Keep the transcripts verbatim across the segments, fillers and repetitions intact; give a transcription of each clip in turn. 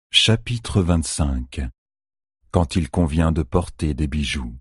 Chapitre vingt-cinq. Quand il convient de porter des bijoux.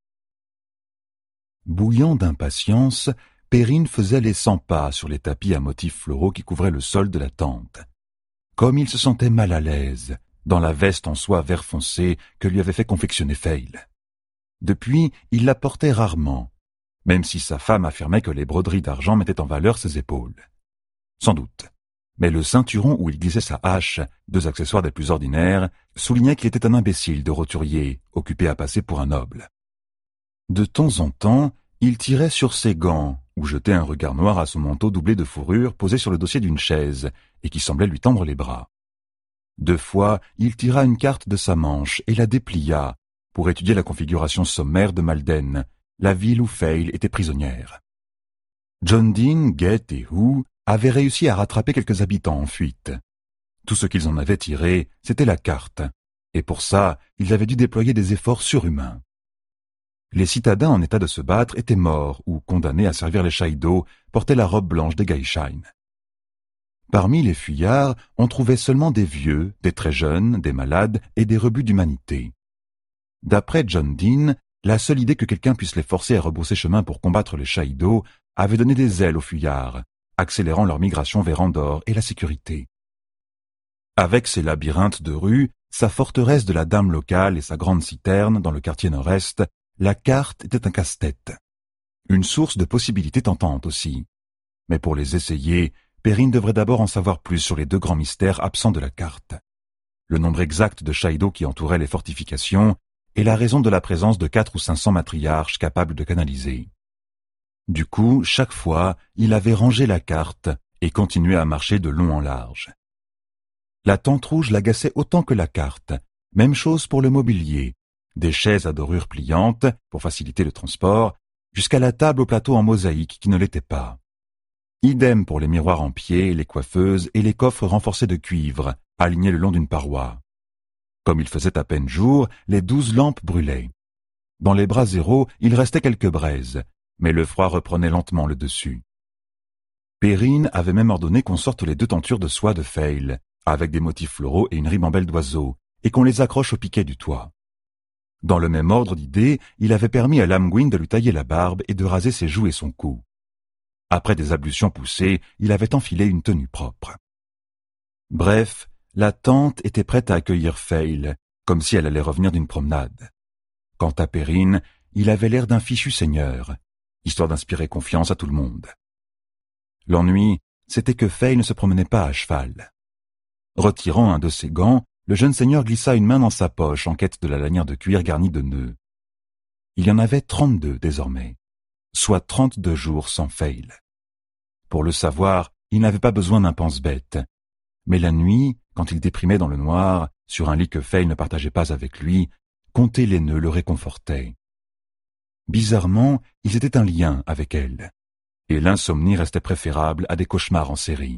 Bouillant d'impatience, Perrine faisait les cent pas sur les tapis à motifs floraux qui couvraient le sol de la tente. Comme il se sentait mal à l'aise, dans la veste en soie vert foncé que lui avait fait confectionner Fail. Depuis, il la portait rarement, même si sa femme affirmait que les broderies d'argent mettaient en valeur ses épaules. Sans doute. Mais le ceinturon où il glissait sa hache, deux accessoires des plus ordinaires, soulignait qu'il était un imbécile de roturier, occupé à passer pour un noble. De temps en temps, il tirait sur ses gants, ou jetait un regard noir à son manteau doublé de fourrure posé sur le dossier d'une chaise, et qui semblait lui tendre les bras. Deux fois, il tira une carte de sa manche et la déplia, pour étudier la configuration sommaire de Malden, la ville où Fail était prisonnière. John Dean, Gate et Hoo avaient réussi à rattraper quelques habitants en fuite. Tout ce qu'ils en avaient tiré, c'était la carte, et pour ça, ils avaient dû déployer des efforts surhumains. Les citadins en état de se battre étaient morts ou condamnés à servir les Shaido, portaient la robe blanche des Gaishain. Parmi les fuyards, on trouvait seulement des vieux, des très jeunes, des malades et des rebuts d'humanité. D'après John Dean, la seule idée que quelqu'un puisse les forcer à rebrousser chemin pour combattre les Shaido avait donné des ailes aux fuyards, accélérant leur migration vers Andorre et la sécurité. Avec ses labyrinthes de rues, sa forteresse de la dame locale et sa grande citerne dans le quartier nord-est, la carte était un casse-tête. Une source de possibilités tentantes aussi. Mais pour les essayer, Perrine devrait d'abord en savoir plus sur les deux grands mystères absents de la carte. Le nombre exact de Shaido qui entouraient les fortifications et la raison de la présence de quatre ou cinq cents matriarches capables de canaliser. Du coup, chaque fois, il avait rangé la carte et continué à marcher de long en large. La tente rouge l'agaçait autant que la carte. Même chose pour le mobilier. Des chaises à dorures pliantes, pour faciliter le transport, jusqu'à la table au plateau en mosaïque qui ne l'était pas. Idem pour les miroirs en pied, les coiffeuses et les coffres renforcés de cuivre, alignés le long d'une paroi. Comme il faisait à peine jour, les douze lampes brûlaient. Dans les bras zéro, il restait quelques braises, mais le froid reprenait lentement le dessus. Perrine avait même ordonné qu'on sorte les deux tentures de soie de Fail, avec des motifs floraux et une ribambelle d'oiseaux, et qu'on les accroche au piquet du toit. Dans le même ordre d'idées, il avait permis à Lamgwin de lui tailler la barbe et de raser ses joues et son cou. Après des ablutions poussées, il avait enfilé une tenue propre. Bref, la tente était prête à accueillir Fail, comme si elle allait revenir d'une promenade. Quant à Perrine, il avait l'air d'un fichu seigneur, histoire d'inspirer confiance à tout le monde. L'ennui, c'était que Fail ne se promenait pas à cheval. Retirant un de ses gants, le jeune seigneur glissa une main dans sa poche en quête de la lanière de cuir garnie de nœuds. Il y en avait trente-deux désormais, soit trente-deux jours sans Fail. Pour le savoir, il n'avait pas besoin d'un pense-bête. Mais la nuit, quand il déprimait dans le noir, sur un lit que Fail ne partageait pas avec lui, compter les nœuds le réconfortait. Bizarrement, ils étaient un lien avec elle, et l'insomnie restait préférable à des cauchemars en série.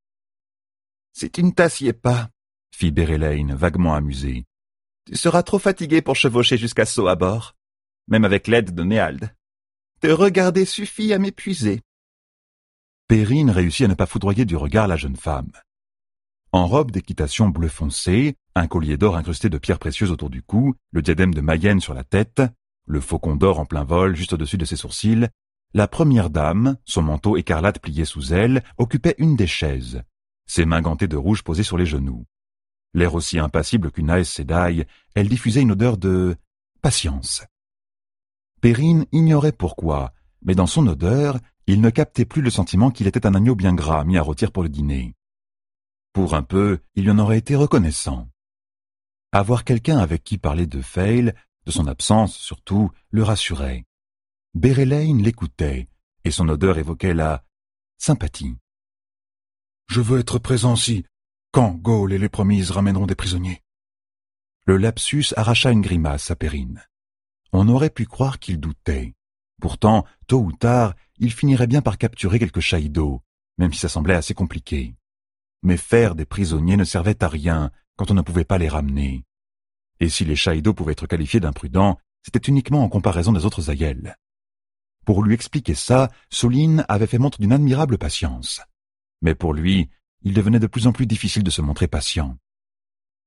« Si tu ne t'assieds pas, » fit Berelaine, vaguement amusée, « tu seras trop fatigué pour chevaucher jusqu'à Sceaux à bord, même avec l'aide de Néald. Te regarder suffit à m'épuiser. » Perrine réussit à ne pas foudroyer du regard la jeune femme. En robe d'équitation bleu foncé, un collier d'or incrusté de pierres précieuses autour du cou, le diadème de Mayenne sur la tête, le faucon d'or en plein vol juste au-dessus de ses sourcils, la première dame, son manteau écarlate plié sous elle, occupait une des chaises, ses mains gantées de rouge posées sur les genoux. L'air aussi impassible qu'une Aes Sedai, elle diffusait une odeur de patience. Perrine ignorait pourquoi, mais dans son odeur, il ne captait plus le sentiment qu'il était un agneau bien gras mis à rôtir pour le dîner. Pour un peu, il lui en aurait été reconnaissant. Avoir quelqu'un avec qui parler de Fail, de son absence surtout, le rassurait. Berelaine l'écoutait, et son odeur évoquait la sympathie. « Je veux être présent si, quand Gaulle et les Promises ramèneront des prisonniers. » Le lapsus arracha une grimace à Perrine. On aurait pu croire qu'il doutait. Pourtant, tôt ou tard, il finirait bien par capturer quelques Shaido, même si ça semblait assez compliqué. Mais faire des prisonniers ne servait à rien quand on ne pouvait pas les ramener. Et si les Shaido pouvaient être qualifiés d'imprudents, c'était uniquement en comparaison des autres aïels. Pour lui expliquer ça, Soline avait fait montre d'une admirable patience. Mais pour lui, il devenait de plus en plus difficile de se montrer patient.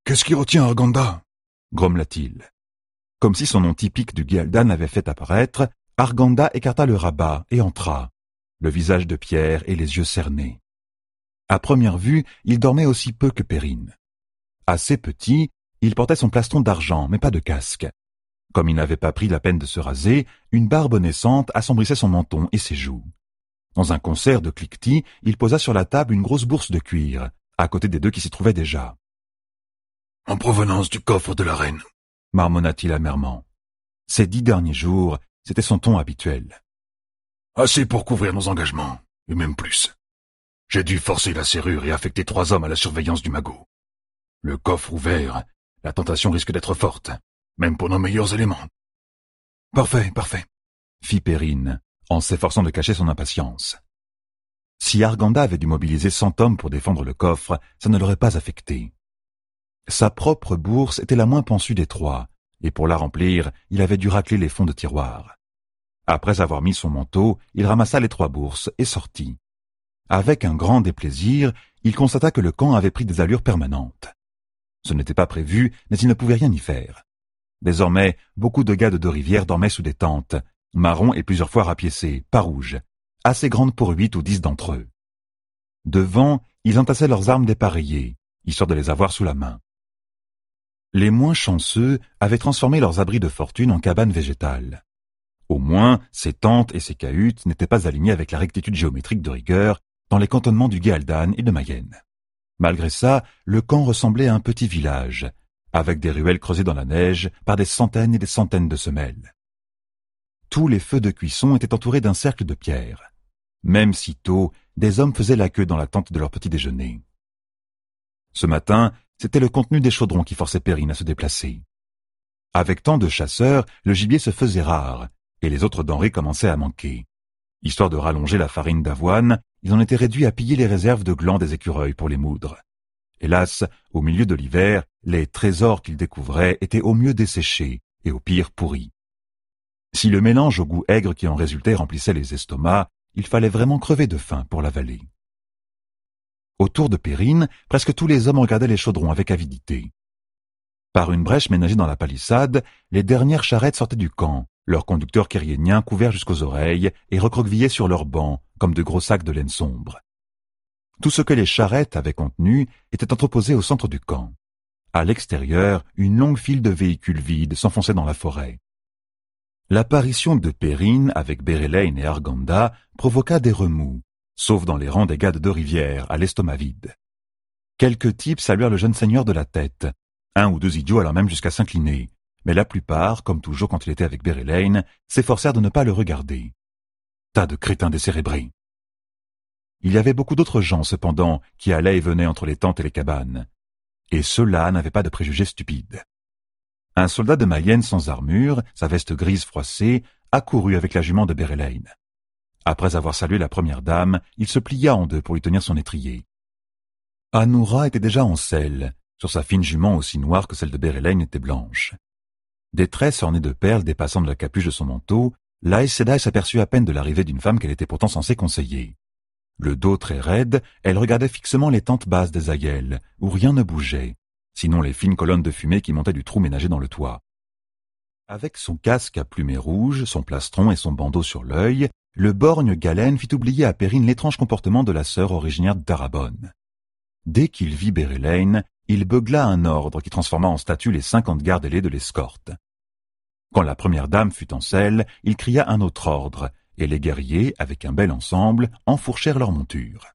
Qu'est-ce qui retient Arganda » grommela-t-il. Comme si son nom typique du Ghéaldan avait fait apparaître, Arganda écarta le rabat et entra, le visage de pierre et les yeux cernés. À première vue, il dormait aussi peu que Perrine. Assez petit, il portait son plastron d'argent, mais pas de casque. Comme il n'avait pas pris la peine de se raser, une barbe naissante assombrissait son menton et ses joues. Dans un concert de cliquetis, il posa sur la table une grosse bourse de cuir, à côté des deux qui s'y trouvaient déjà. « En provenance du coffre de la reine », marmonna-t-il amèrement. Ces dix derniers jours, c'était son ton habituel. « Assez pour couvrir nos engagements, et même plus. J'ai dû forcer la serrure et affecter trois hommes à la surveillance du magot. Le coffre ouvert, la tentation risque d'être forte, même pour nos meilleurs éléments. »« Parfait, parfait, » fit Perrine, en s'efforçant de cacher son impatience. Si Arganda avait dû mobiliser cent hommes pour défendre le coffre, ça ne l'aurait pas affecté. Sa propre bourse était la moins pensue des trois, et pour la remplir, il avait dû racler les fonds de tiroir. Après avoir mis son manteau, il ramassa les trois bourses et sortit. Avec un grand déplaisir, il constata que le camp avait pris des allures permanentes. Ce n'était pas prévu, mais il ne pouvait rien y faire. Désormais, beaucoup de gars de Deux-Rivières dormaient sous des tentes, marrons et plusieurs fois rapiécées, pas rouges, assez grandes pour huit ou dix d'entre eux. Devant, ils entassaient leurs armes dépareillées, histoire de les avoir sous la main. Les moins chanceux avaient transformé leurs abris de fortune en cabanes végétales. Au moins, ces tentes et ces cahutes n'étaient pas alignées avec la rectitude géométrique de rigueur dans les cantonnements du Ghéaldan et de Mayenne. Malgré ça, le camp ressemblait à un petit village, avec des ruelles creusées dans la neige par des centaines et des centaines de semelles. Tous les feux de cuisson étaient entourés d'un cercle de pierre. Même si tôt, des hommes faisaient la queue dans l'attente de leur petit déjeuner. Ce matin, c'était le contenu des chaudrons qui forçait Perrine à se déplacer. Avec tant de chasseurs, le gibier se faisait rare, et les autres denrées commençaient à manquer. Histoire de rallonger la farine d'avoine, ils en étaient réduits à piller les réserves de glands des écureuils pour les moudre. Hélas, au milieu de l'hiver, les trésors qu'ils découvraient étaient au mieux desséchés et au pire pourris. Si le mélange au goût aigre qui en résultait remplissait les estomacs, il fallait vraiment crever de faim pour l'avaler. Autour de Perrine, presque tous les hommes regardaient les chaudrons avec avidité. Par une brèche ménagée dans la palissade, les dernières charrettes sortaient du camp, leurs conducteurs kyriéniens couverts jusqu'aux oreilles et recroquevillés sur leurs bancs, comme de gros sacs de laine sombre. Tout ce que les charrettes avaient contenu était entreposé au centre du camp. À l'extérieur, une longue file de véhicules vides s'enfonçait dans la forêt. L'apparition de Perrine avec Bérélène et Arganda provoqua des remous, sauf dans les rangs des gars de Deux-Rivières, à l'estomac vide. Quelques types saluèrent le jeune seigneur de la tête. Un ou deux idiots allant même jusqu'à s'incliner, mais la plupart, comme toujours quand il était avec Bérélène, s'efforcèrent de ne pas le regarder. Tas de crétins décérébrés. Il y avait beaucoup d'autres gens, cependant, qui allaient et venaient entre les tentes et les cabanes. Et ceux-là n'avaient pas de préjugés stupides. Un soldat de Mayenne sans armure, sa veste grise froissée, accourut avec la jument de Bérélène. Après avoir salué la première dame, il se plia en deux pour lui tenir son étrier. Anoura était déjà en selle, sur sa fine jument aussi noire que celle de Bérélène était blanche. Des tresses ornées de perles dépassant de la capuche de son manteau, l'Aes Sedai s'aperçut à peine de l'arrivée d'une femme qu'elle était pourtant censée conseiller. Le dos très raide, elle regardait fixement les tentes basses des aïeuls, où rien ne bougeait, sinon les fines colonnes de fumée qui montaient du trou ménagé dans le toit. Avec son casque à plumet rouge, son plastron et son bandeau sur l'œil, le borgne Galen fit oublier à Perrine l'étrange comportement de la sœur originaire de Tarabonne. Dès qu'il vit Bérélène, il beugla un ordre qui transforma en statue les cinquante gardes ailés de l'escorte. Quand la première dame fut en selle, il cria un autre ordre, et les guerriers, avec un bel ensemble, enfourchèrent leurs montures.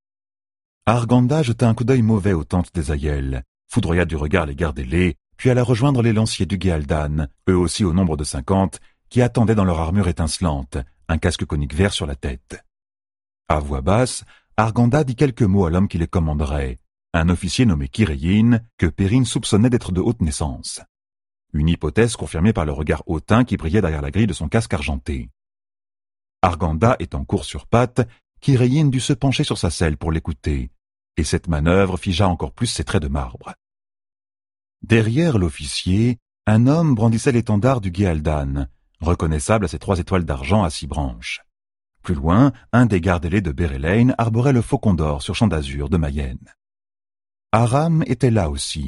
Arganda jeta un coup d'œil mauvais aux tentes des aïeuls, foudroya du regard les gardes ailés, puis alla rejoindre les lanciers du Ghéaldan, eux aussi au nombre de cinquante, qui attendaient dans leur armure étincelante, un casque conique vert sur la tête. À voix basse, Arganda dit quelques mots à l'homme qui les commanderait, un officier nommé Kireyin, que Perrine soupçonnait d'être de haute naissance. Une hypothèse confirmée par le regard hautain qui brillait derrière la grille de son casque argenté. Arganda étant court sur pattes, Kireyin dut se pencher sur sa selle pour l'écouter, et cette manœuvre figea encore plus ses traits de marbre. Derrière l'officier, un homme brandissait l'étendard du Ghéaldan, reconnaissable à ses trois étoiles d'argent à six branches. Plus loin, un des gardes ailés de Bérélène arborait le faucon d'or sur champ d'azur de Mayenne. Aram était là aussi,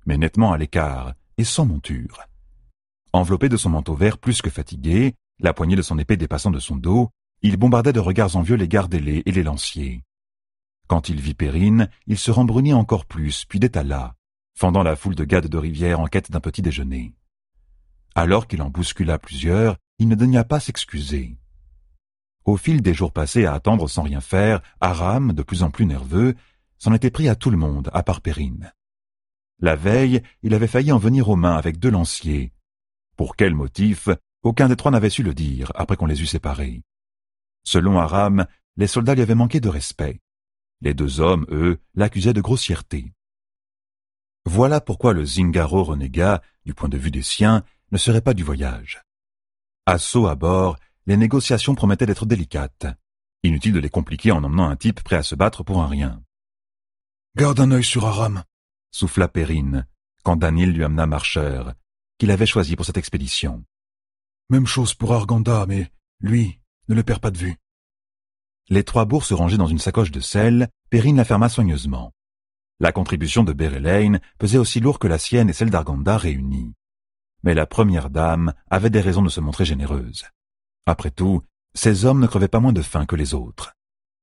mais nettement à l'écart, et sans monture. Enveloppé de son manteau vert plus que fatigué, la poignée de son épée dépassant de son dos, il bombardait de regards envieux les gardes ailés et les lanciers. Quand il vit Périne, il se rembrunit encore plus, puis détala, fendant la foule de gades de rivière en quête d'un petit déjeuner. Alors qu'il en bouscula plusieurs, il ne daigna pas s'excuser. Au fil des jours passés à attendre sans rien faire, Aram, de plus en plus nerveux, s'en était pris à tout le monde, à part Périne. La veille, il avait failli en venir aux mains avec deux lanciers. Pour quel motif, aucun des trois n'avait su le dire, après qu'on les eût séparés. Selon Aram, les soldats lui avaient manqué de respect. Les deux hommes, eux, l'accusaient de grossièreté. Voilà pourquoi le Zingaro renégat, du point de vue des siens, ne serait pas du voyage. À Sceaux à bord, les négociations promettaient d'être délicates. Inutile de les compliquer en emmenant un type prêt à se battre pour un rien. « Garde un œil sur Aram », souffla Périne, quand Danil lui amena Marcheur, qu'il avait choisi pour cette expédition. « Même chose pour Arganda, mais lui, ne le perds pas de vue. » Les trois bourses rangées dans une sacoche de sel, Périne la ferma soigneusement. La contribution de Bérelaine pesait aussi lourd que la sienne et celle d'Arganda réunies. Mais la première dame avait des raisons de se montrer généreuse. Après tout, ces hommes ne crevaient pas moins de faim que les autres.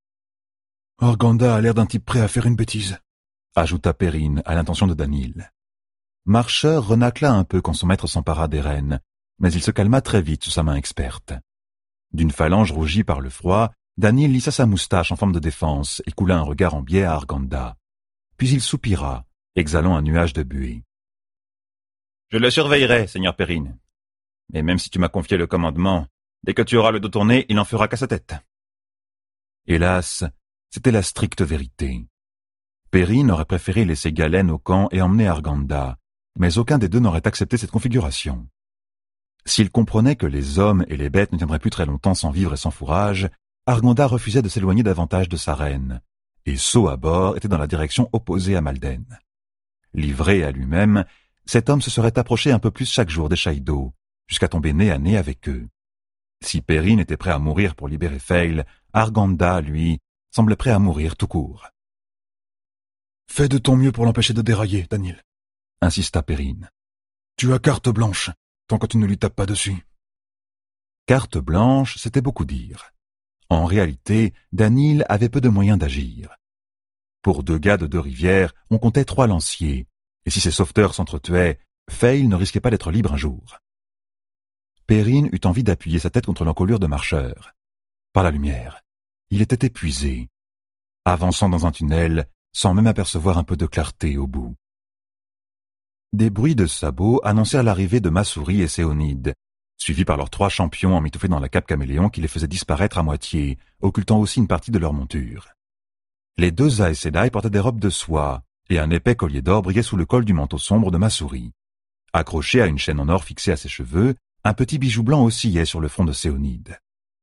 « Arganda a l'air d'un type prêt à faire une bêtise », ajouta Périne à l'intention de Danil. Marcheur renacla un peu quand son maître s'empara des rênes, mais il se calma très vite sous sa main experte. D'une phalange rougie par le froid, Danil lissa sa moustache en forme de défense et coula un regard en biais à Arganda. Puis il soupira, exhalant un nuage de buée. « Je le surveillerai, seigneur Périne. Mais même si tu m'as confié le commandement, dès que tu auras le dos tourné, il n'en fera qu'à sa tête. » Hélas, c'était la stricte vérité. Périne aurait préféré laisser Galène au camp et emmener Arganda, mais aucun des deux n'aurait accepté cette configuration. S'il comprenait que les hommes et les bêtes ne tiendraient plus très longtemps sans vivre et sans fourrage, Arganda refusait de s'éloigner davantage de sa reine, et Sceaux à bord était dans la direction opposée à Malden. Livré à lui-même, cet homme se serait approché un peu plus chaque jour des Shaïdo, jusqu'à tomber nez à nez avec eux. Si Périne était prêt à mourir pour libérer Feil, Arganda, lui, semblait prêt à mourir tout court. « Fais de ton mieux pour l'empêcher de dérailler, Danil, » insista Périne. « Tu as carte blanche, tant que tu ne lui tapes pas dessus. » Carte blanche, c'était beaucoup dire. En réalité, Danil avait peu de moyens d'agir. Pour deux gars de deux rivières, on comptait trois lanciers, et si ces sauveteurs s'entretuaient, Feil ne risquait pas d'être libre un jour. Périne eut envie d'appuyer sa tête contre l'encolure de Marcheur. Par la lumière, il était épuisé, avançant dans un tunnel, sans même apercevoir un peu de clarté au bout. Des bruits de sabots annoncèrent l'arrivée de Massouri et Séonide, suivis par leurs trois champions emmitouflés dans la cape caméléon qui les faisait disparaître à moitié, occultant aussi une partie de leur monture. Les deux Aes Sedai portaient des robes de soie, et un épais collier d'or brillait sous le col du manteau sombre de Massouri. Accroché à une chaîne en or fixée à ses cheveux, un petit bijou blanc oscillait sur le front de Séonide.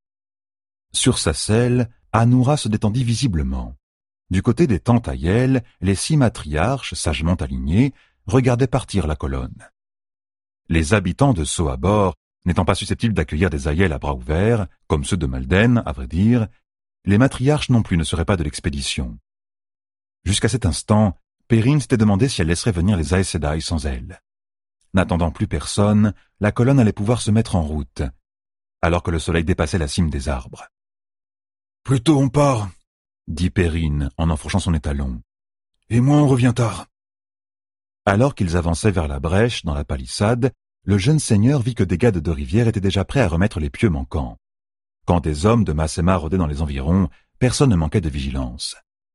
Sur sa selle, Anoura se détendit visiblement. Du côté des tentes Aiel, les six matriarches, sagement alignés, regardaient partir la colonne. Les habitants de Sceaux à bord, n'étant pas susceptibles d'accueillir des Aiel à bras ouverts, comme ceux de Malden, à vrai dire, les matriarches non plus ne seraient pas de l'expédition. Jusqu'à cet instant, Périne s'était demandé si elle laisserait venir les Aes Sedai sans elle. N'attendant plus personne, la colonne allait pouvoir se mettre en route, alors que le soleil dépassait la cime des arbres. « Plus tôt on part, » dit Périne en enfourchant son étalon. « Et moins on revient tard. » Alors qu'ils avançaient vers la brèche dans la palissade, le jeune seigneur vit que des gars de deux rivières étaient déjà prêts à remettre les pieux manquants. Quand des hommes de Masséma rôdaient dans les environs, personne ne manquait de vigilance.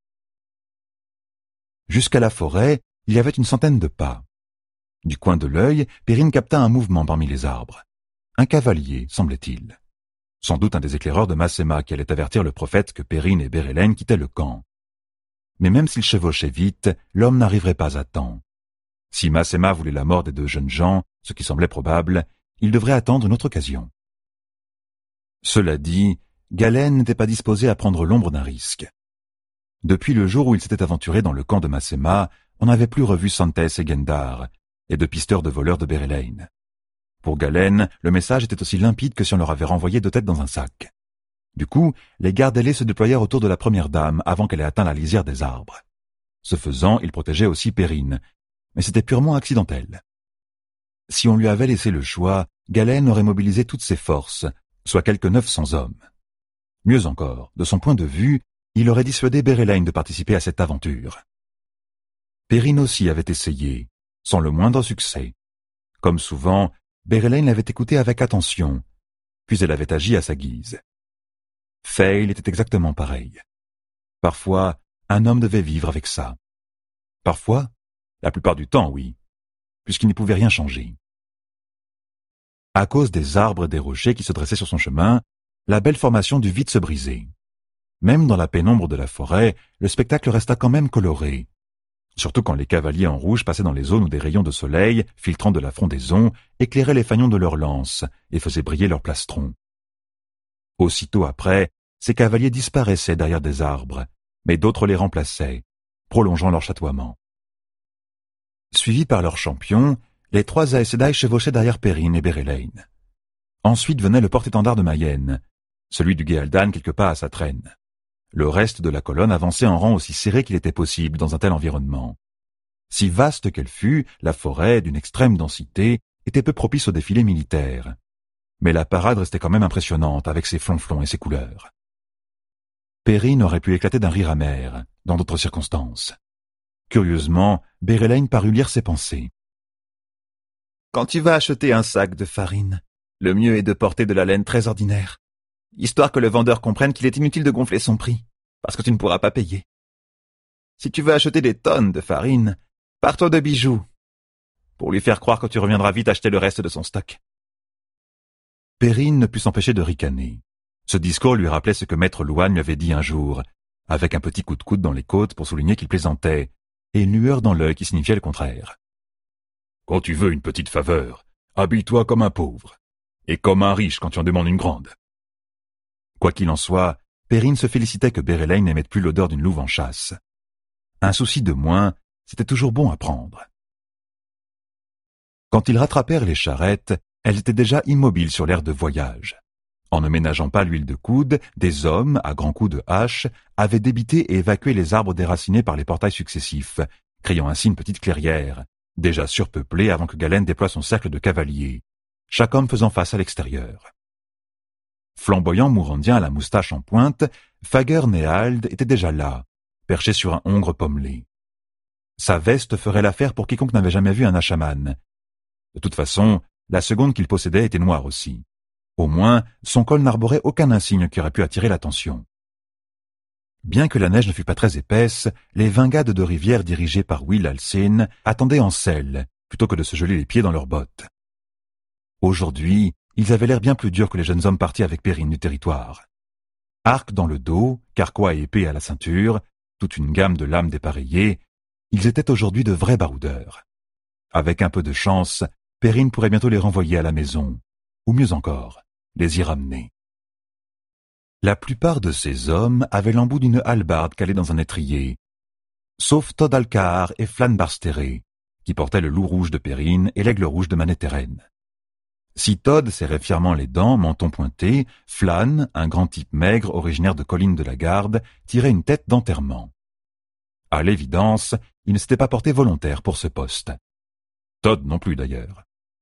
Jusqu'à la forêt, il y avait une centaine de pas. Du coin de l'œil, Périne capta un mouvement parmi les arbres. Un cavalier, semblait-il. Sans doute un des éclaireurs de Masséma qui allait avertir le prophète que Périne et Bérelaine quittaient le camp. Mais même s'il chevauchait vite, l'homme n'arriverait pas à temps. Si Masséma voulait la mort des deux jeunes gens, ce qui semblait probable, il devrait attendre une autre occasion. Cela dit, Galène n'était pas disposé à prendre l'ombre d'un risque. Depuis le jour où il s'était aventuré dans le camp de Masséma, on n'avait plus revu Santes et Gendar, et de pisteurs de voleurs de Bérelaine. Pour Galène, le message était aussi limpide que si on leur avait renvoyé deux têtes dans un sac. Du coup, les gardes ailés se déployèrent autour de la première dame avant qu'elle ait atteint la lisière des arbres. Ce faisant, ils protégeaient aussi Périne, mais c'était purement accidentel. Si on lui avait laissé le choix, Galen aurait mobilisé toutes ses forces, soit quelques neuf cents hommes. Mieux encore, de son point de vue, il aurait dissuadé Bérélaïne de participer à cette aventure. Perrine aussi avait essayé, sans le moindre succès. Comme souvent, Bérélaïne l'avait écouté avec attention, puis elle avait agi à sa guise. Fail était exactement pareil. Parfois, un homme devait vivre avec ça. Parfois, la plupart du temps, oui, puisqu'il n'y pouvait rien changer. À cause des arbres et des rochers qui se dressaient sur son chemin, la belle formation dut vite se briser. Même dans la pénombre de la forêt, le spectacle resta quand même coloré, surtout quand les cavaliers en rouge passaient dans les zones où des rayons de soleil, filtrant de la frondaison, éclairaient les fanions de leurs lances et faisaient briller leurs plastrons. Aussitôt après, ces cavaliers disparaissaient derrière des arbres, mais d'autres les remplaçaient, prolongeant leur chatoiement. Suivis par leurs champions, les trois Aes Sedai chevauchaient derrière Perrine et Bérélaïne. Ensuite venait le porte-étendard de Mayenne, celui du Géaldan quelque pas à sa traîne. Le reste de la colonne avançait en rang aussi serré qu'il était possible dans un tel environnement. Si vaste qu'elle fût, la forêt, d'une extrême densité, était peu propice au défilé militaire. Mais la parade restait quand même impressionnante avec ses flonflons et ses couleurs. Perrine aurait pu éclater d'un rire amer, dans d'autres circonstances. Curieusement, Bérélaïne parut lire ses pensées. « Quand tu vas acheter un sac de farine, le mieux est de porter de la laine très ordinaire, histoire que le vendeur comprenne qu'il est inutile de gonfler son prix, parce que tu ne pourras pas payer. Si tu veux acheter des tonnes de farine, pars-toi de bijoux, pour lui faire croire que tu reviendras vite acheter le reste de son stock. » Perrine ne put s'empêcher de ricaner. Ce discours lui rappelait ce que maître Louane lui avait dit un jour, avec un petit coup de coude dans les côtes pour souligner qu'il plaisantait, et une lueur dans l'œil qui signifiait le contraire. « Quand tu veux une petite faveur, habille-toi comme un pauvre, et comme un riche quand tu en demandes une grande. » Quoi qu'il en soit, Perrine se félicitait que Bérélaïne n'émette plus l'odeur d'une louve en chasse. Un souci de moins, c'était toujours bon à prendre. Quand ils rattrapèrent les charrettes, elles étaient déjà immobiles sur l'aire de voyage. En ne ménageant pas l'huile de coude, des hommes, à grands coups de hache, avaient débité et évacué les arbres déracinés par les portails successifs, créant ainsi une petite clairière, déjà surpeuplée avant que Galen déploie son cercle de cavaliers, chaque homme faisant face à l'extérieur. Flamboyant mourandien à la moustache en pointe, Fager Néald était déjà là, perché sur un hongre pommelé. Sa veste ferait l'affaire pour quiconque n'avait jamais vu un achaman. De toute façon, la seconde qu'il possédait était noire aussi. Au moins, son col n'arborait aucun insigne qui aurait pu attirer l'attention. Bien que la neige ne fût pas très épaisse, les vingades de rivière dirigées par Will Alcén attendaient en selle, plutôt que de se geler les pieds dans leurs bottes. Aujourd'hui, ils avaient l'air bien plus durs que les jeunes hommes partis avec Perrine du territoire. Arc dans le dos, carquois et épée à la ceinture, toute une gamme de lames dépareillées, ils étaient aujourd'hui de vrais baroudeurs. Avec un peu de chance, Perrine pourrait bientôt les renvoyer à la maison, ou mieux encore, les y ramener. La plupart de ces hommes avaient l'embout d'une hallebarde calée dans un étrier, sauf Todd Alcahar et Flann Barstéré, qui portaient le loup rouge de Perrine et l'aigle rouge de Manétheren. Si Todd serrait fièrement les dents, menton pointé, Flann, un grand type maigre originaire de Colline de la Garde, tirait une tête d'enterrement. À l'évidence, il ne s'était pas porté volontaire pour ce poste. Todd non plus d'ailleurs.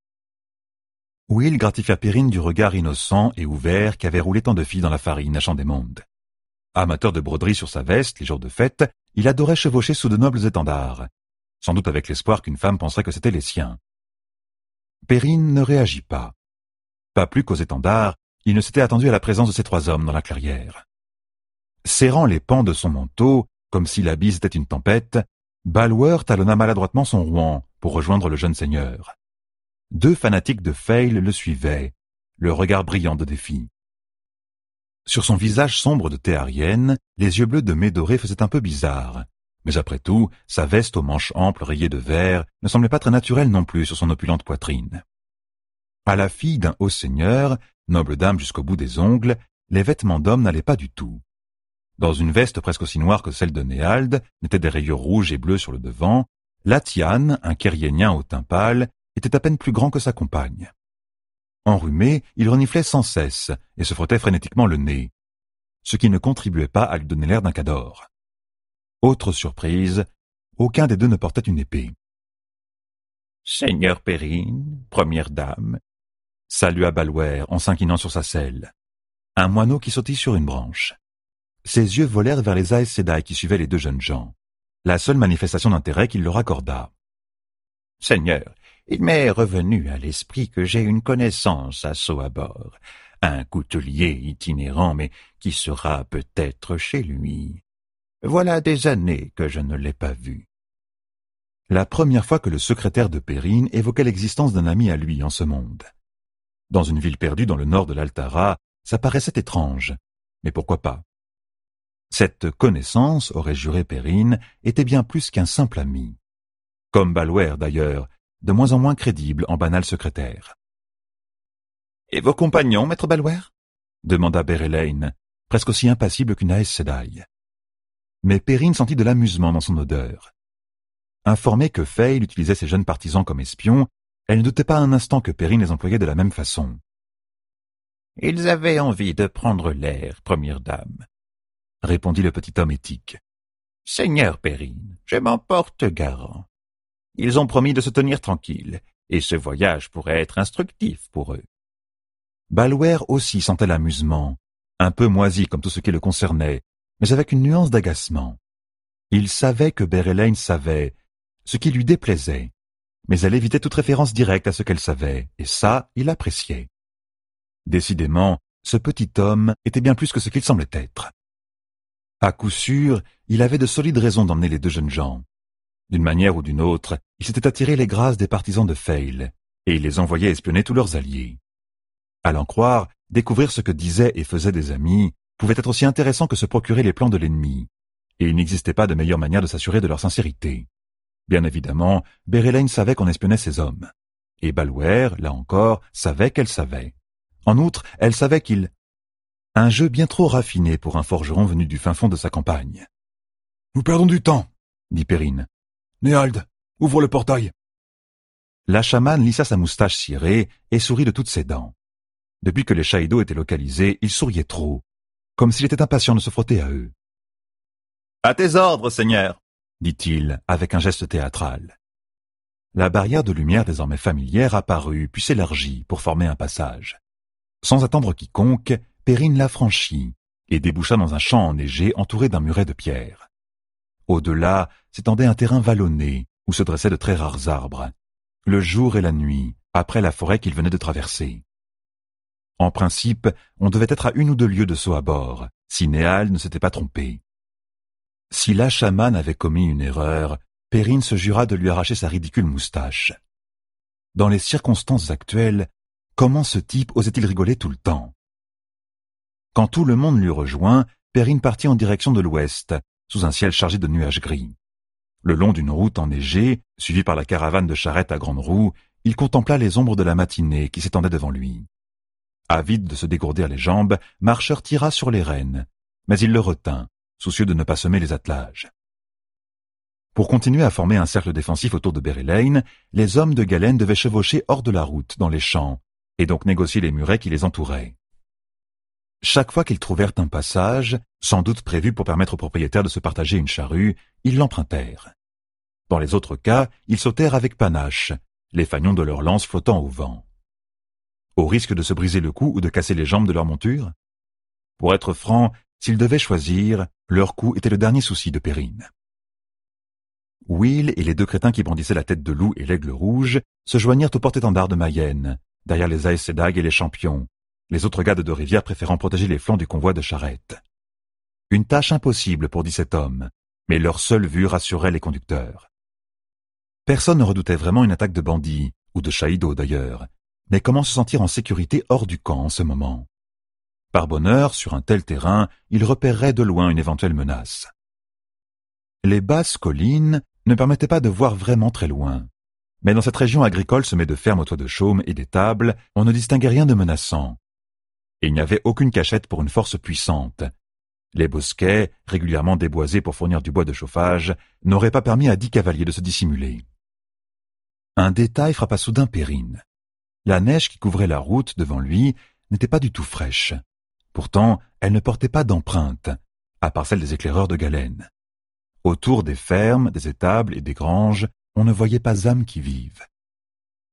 Will gratifia Perrine du regard innocent et ouvert qu'avait roulé tant de filles dans la farine à Champ-des-Mondes. Amateur de broderie sur sa veste les jours de fête, il adorait chevaucher sous de nobles étendards, sans doute avec l'espoir qu'une femme penserait que c'étaient les siens. Perrine ne réagit pas. Pas plus qu'aux étendards, il ne s'était attendu à la présence de ces trois hommes dans la clairière. Serrant les pans de son manteau, comme si la bise était une tempête, Balwer talonna maladroitement son rouan pour rejoindre le jeune seigneur. Deux fanatiques de Fail le suivaient, le regard brillant de défi. Sur son visage sombre de théarienne, les yeux bleus de Médoré faisaient un peu bizarre, mais après tout, sa veste aux manches amples rayées de vert ne semblait pas très naturelle non plus sur son opulente poitrine. À la fille d'un haut seigneur, noble dame jusqu'au bout des ongles, les vêtements d'homme n'allaient pas du tout. Dans une veste presque aussi noire que celle de Néald, n'étaient des rayures rouges et bleues sur le devant, Latian, un Kériénien au teint pâle, était à peine plus grand que sa compagne. Enrhumé, il reniflait sans cesse et se frottait frénétiquement le nez, ce qui ne contribuait pas à lui donner l'air d'un cador. Autre surprise, aucun des deux ne portait une épée. Seigneur Perrine, première dame, salua Balware en s'inclinant sur sa selle. Un moineau qui sautille sur une branche. Ses yeux volèrent vers les Aes Sedai qui suivaient les deux jeunes gens, la seule manifestation d'intérêt qu'il leur accorda. « Seigneur, il m'est revenu à l'esprit que j'ai une connaissance à Soabor, un coutelier itinérant, mais qui sera peut-être chez lui. Voilà des années que je ne l'ai pas vu. » La première fois que le secrétaire de Perrine évoquait l'existence d'un ami à lui en ce monde. Dans une ville perdue dans le nord de l'Altara, ça paraissait étrange, mais pourquoi pas? Cette connaissance, aurait juré Perrine, était bien plus qu'un simple ami. Comme Balware d'ailleurs, de moins en moins crédible en banal secrétaire. « Et vos compagnons, maître Balware » demanda Berelaine, presque aussi impassible qu'une Aes Sedai. Mais Perrine sentit de l'amusement dans son odeur. Informée que Fail utilisait ses jeunes partisans comme espions, elle ne doutait pas un instant que Perrine les employait de la même façon. « Ils avaient envie de prendre l'air, première dame, » répondit le petit homme éthique. « Seigneur Perrine, je m'en porte garant. Ils ont promis de se tenir tranquilles, et ce voyage pourrait être instructif pour eux. » Balware aussi sentait l'amusement, un peu moisi comme tout ce qui le concernait, mais avec une nuance d'agacement. Il savait que Berelaine savait, ce qui lui déplaisait, mais elle évitait toute référence directe à ce qu'elle savait, et ça, il appréciait. Décidément, ce petit homme était bien plus que ce qu'il semblait être. À coup sûr, il avait de solides raisons d'emmener les deux jeunes gens. D'une manière ou d'une autre, il s'était attiré les grâces des partisans de Fail, et il les envoyait espionner tous leurs alliés. À l'en croire, découvrir ce que disaient et faisaient des amis pouvait être aussi intéressant que se procurer les plans de l'ennemi, et il n'existait pas de meilleure manière de s'assurer de leur sincérité. Bien évidemment, Berelaine savait qu'on espionnait ses hommes, et Balware, là encore, savait qu'elle savait. En outre, elle savait qu'il... Un jeu bien trop raffiné pour un forgeron venu du fin fond de sa campagne. « Nous perdons du temps, » dit Perrine. « Néald, ouvre le portail. » La chamane lissa sa moustache cirée et sourit de toutes ses dents. Depuis que les Shaido étaient localisés, il souriait trop, comme s'il était impatient de se frotter à eux. « À tes ordres, Seigneur !» dit-il avec un geste théâtral. La barrière de lumière désormais familière apparut puis s'élargit pour former un passage. Sans attendre quiconque, Perrine la franchit et déboucha dans un champ enneigé entouré d'un muret de pierre. Au-delà s'étendait un terrain vallonné où se dressaient de très rares arbres, le jour et la nuit, après la forêt qu'ils venaient de traverser. En principe, on devait être à une ou deux lieues de Soabor, si Néald ne s'était pas trompé. Si la chamane avait commis une erreur, Perrine se jura de lui arracher sa ridicule moustache. Dans les circonstances actuelles, comment ce type osait-il rigoler tout le temps? Quand tout le monde l'eut rejoint, Perrine partit en direction de l'ouest, sous un ciel chargé de nuages gris. Le long d'une route enneigée, suivie par la caravane de charrettes à grandes roues, il contempla les ombres de la matinée qui s'étendaient devant lui. Avide de se dégourdir les jambes, Marcheur tira sur les rênes, mais il le retint, soucieux de ne pas semer les attelages. Pour continuer à former un cercle défensif autour de Berelaine, les hommes de Galen devaient chevaucher hors de la route, dans les champs, et donc négocier les murets qui les entouraient. Chaque fois qu'ils trouvèrent un passage, sans doute prévu pour permettre aux propriétaires de se partager une charrue, ils l'empruntèrent. Dans les autres cas, ils sautèrent avec panache, les fanions de leurs lances flottant au vent. Au risque de se briser le cou ou de casser les jambes de leur monture? Pour être franc, s'ils devaient choisir, leur cou était le dernier souci de Perrine. Will et les deux crétins qui brandissaient la tête de loup et l'aigle rouge se joignirent au porte-étendard de Mayenne, derrière les Aes Sedai et les champions, les autres gardes de rivière préférant protéger les flancs du convoi de charrettes. Une tâche impossible pour dix-sept hommes, mais leur seule vue rassurait les conducteurs. Personne ne redoutait vraiment une attaque de bandits, ou de Shaido d'ailleurs, mais comment se sentir en sécurité hors du camp en ce moment? Par bonheur, sur un tel terrain, ils repéreraient de loin une éventuelle menace. Les basses collines ne permettaient pas de voir vraiment très loin, mais dans cette région agricole semée de fermes aux toits de chaume et d'étables, on ne distinguait rien de menaçant. Et il n'y avait aucune cachette pour une force puissante. Les bosquets, régulièrement déboisés pour fournir du bois de chauffage, n'auraient pas permis à dix cavaliers de se dissimuler. Un détail frappa soudain Perrine. La neige qui couvrait la route devant lui n'était pas du tout fraîche. Pourtant, elle ne portait pas d'empreinte, à part celle des éclaireurs de Galen. Autour des fermes, des étables et des granges, on ne voyait pas âme qui vive.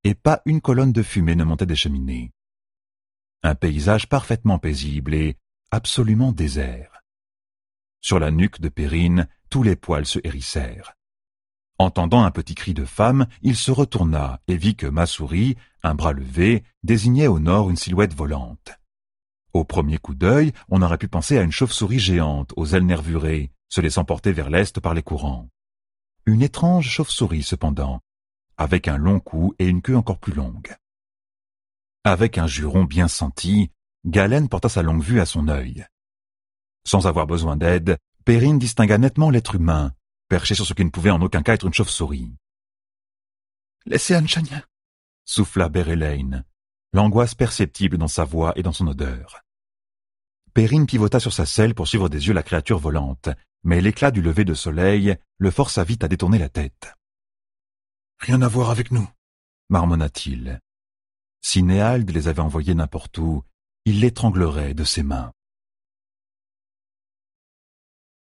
et pas une colonne de fumée ne montait des cheminées. Un paysage parfaitement paisible et absolument désert. Sur la nuque de Perrine, tous les poils se hérissèrent. Entendant un petit cri de femme, il se retourna et vit que Massouri, un bras levé, désignait au nord une silhouette volante. Au premier coup d'œil, on aurait pu penser à une chauve-souris géante, aux ailes nervurées, se laissant porter vers l'est par les courants. Une étrange chauve-souris, cependant, avec un long cou et une queue encore plus longue. Avec un juron bien senti, Galen porta sa longue vue à son œil. Sans avoir besoin d'aide, Perrine distingua nettement l'être humain, perché sur ce qui ne pouvait en aucun cas être une chauve-souris. « Laissez Anne Chagnin !» souffla Bérélane, l'angoisse perceptible dans sa voix et dans son odeur. Perrine pivota sur sa selle pour suivre des yeux la créature volante, mais l'éclat du lever de soleil le força vite à détourner la tête. « Rien à voir avec nous » marmonna-t-il. Si Néald les avait envoyés n'importe où, il l'étranglerait de ses mains.